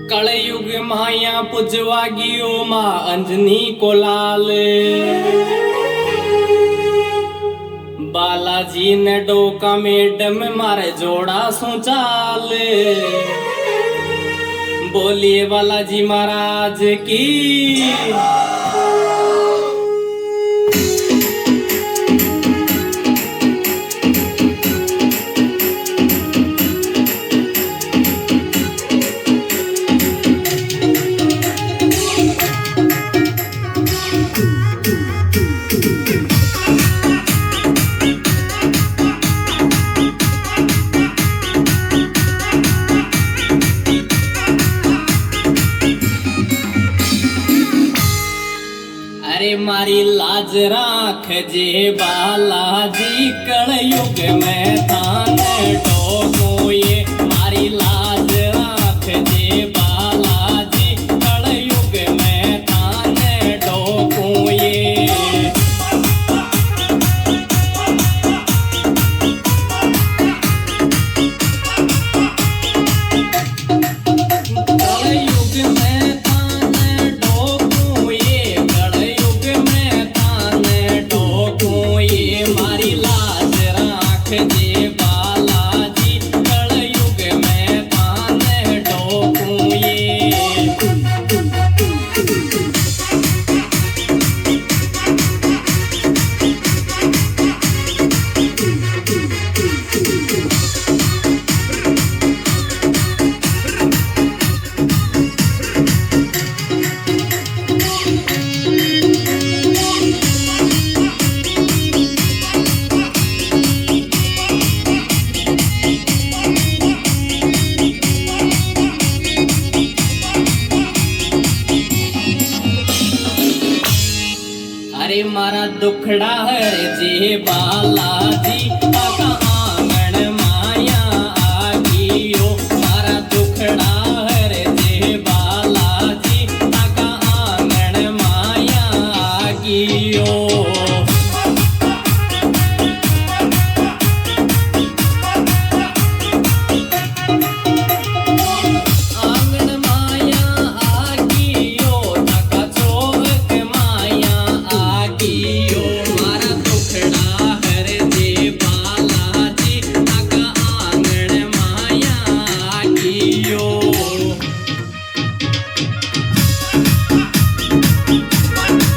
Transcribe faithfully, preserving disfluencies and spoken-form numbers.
कलयुग माया पुजवागियो माँ अंजनी को लाल। बालाजी ने डोका मेडम मारे जोड़ा सुचाल। बोलिए बालाजी महाराज की। अरे मारी लाज राख जे बालाजी, कलयुग में थाने डोको ये। मारी लाज राख जे बालाजी, कलयुग में थाने डोको ये। अरे मारा दुखड़ा है जे बालाजी, काका